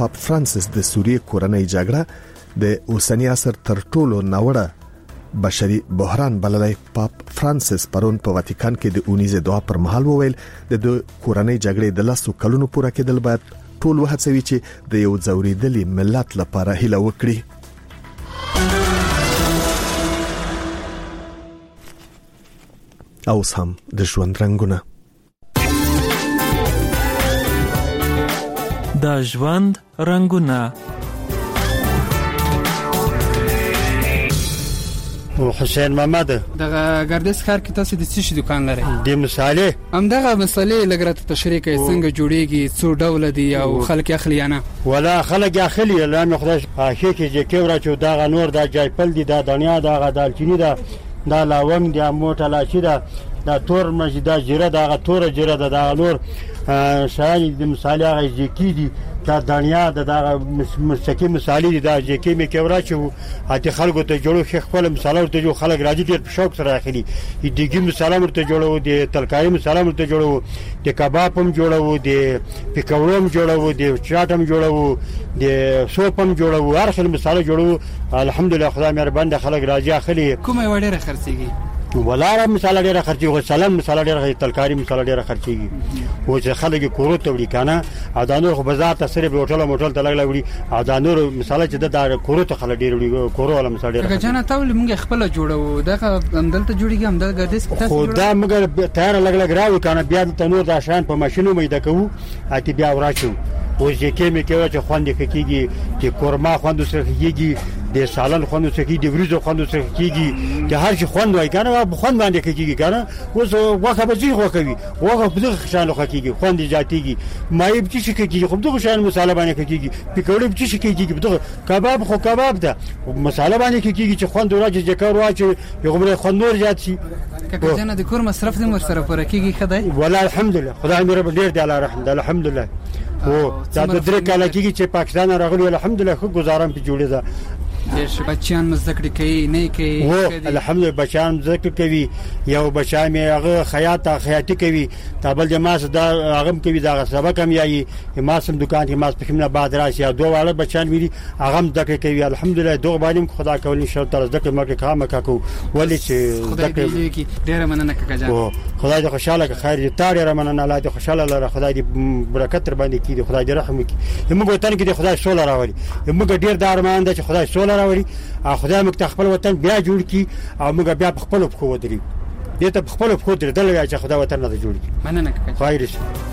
پاپ فرانسیس د سوریې کورنۍ جګړه د اوسنی عصر تر ټولو ناوړه بشري بحران بللی. پاپ فرانسیس پرون په واتیکان کې د اونیزه دعا پر مهال وویل د کورنۍ جګړې د 10 کلونو پوره کېدل باید ټول وهڅوي چې د یو ځورېدلي ملت لپاره هیله وکړي. اوس هم د ژوند رنگونه. د ژوند رنگونه. حسین محمد دغه ګردس ښار کې تاسو د څه شي دکان لرئ؟ د مصالې همدغه مصالې لګرت تشریح کوي څنګه جوړیږي، څو ډول دي او خلک اخلي یا نه؟ ولا خلک اخلي لانه خدای اخی کې چې کېورا چې دا نور دا جایپل دي، دا دنیا دا دالچینی دا لاونګ دی، موټه لاشي دا تور مجدا جره دا تور جره دا نور شای د مصالې هغه ځکې دي، دا دنیا دا مستقیم مصالې دي، دا ځکې مې کېورا چې اته خلکو ته جوړو خپل مصالې ته جو خلک راځي ډېر شوق سره اخلي. دیګي مصالې ته جوړو، د تلکاري مصالې ته جوړو، د کباب هم جوړو، د پکوړو هم جوړو، د چاټ هم جوړو، د سوپ هم جوړو، هر څه مصالې جوړو. الحمدلله خدای مهربان ده، خلک راځي اخلي. کومه وړه خرڅيږي؟ ولاره مصالې ډېر خرڅيږي، سلام مصالې ډېر، تلکاري مصالې ډېر خرڅيږي. او چې خلک کورو ته وړي کنه اذانور خو بازار ته سره به هوټل ته لګلا وړي، اذانور مصالې چې د کورو ته خلک ډېر وړي، کورو ولا مصالې ډېر. که جنا تاول موږ خپل جوړو، دغه همدلته جوړیږي، همدلته ګردس کې تاسو خو دا موږ تیار لګلا راو کنه بیا د تنور د شان په ماشينو مې د کوو اته بیا وراشو. او ځکه مې کوي چې خوند کېږي، چې قورما خوند سره کېږي، د سالن خوند سره کېږي، د وریجو خوند سره کېږي، د هر شي خوند وای کنه خوند باندې کېږي کنه. اوس واخه به ځي خو کوي، واخه په دغه شان خو کېږي، خوند ذاتيږي. مې به چې کېږي خو دغه شان مصالحه باندې کېږي، پکوړې به چې کېږي، دغه کباب خو کباب ده، مصالحه باندې کېږي چې خوند راځي، ذکر واچي یو غوړي خوند نور زیات شي. که جنا د کور مصرف دې مر سره پوره کېږي خدای ولا الحمدلله، خدای مې رب ډېر دی الله رحم ده الحمدلله. او دا د درې کال کېږي چې پاکستان راغلی الحمدلله خو گزارم په جوړه ده. بچیان مزدکړي کوي نه کوي؟ الحمدلله بچیان مزدکړي کوي. یو بچا مې هغه خیاطي کوي، تابل د ماس دا هغه کوي، دا سبق هم یایي ماسم دکان کې ماس پخمنه بعد راشي. دوه واړه بچیان ویلي هغه مزدکړي کوي. الحمدلله دوه باندې خدا کول ان شاء الله تعالی زدکړي مکه کامه کاکو ولې چې خدای دې ډېر مننه کاکا. خدای دې خوشاله که خیر دې تار یې مننه، الله دې خوشاله لره، خدای دې برکت تر باندې کړي، خدای دې رحم وکړي. موږ وطن کې دې خدای سوله راولي، موږ ډېر دارمان ده چې خدای سوله راولي، خدای موږ ته خپل وطن بیا جوړ کړي او موږ بیا خپل په خو ودرې دې ته خپل په خو درې دلته چې خدای وطن نه جوړ کړي. مننه کاکا. خیر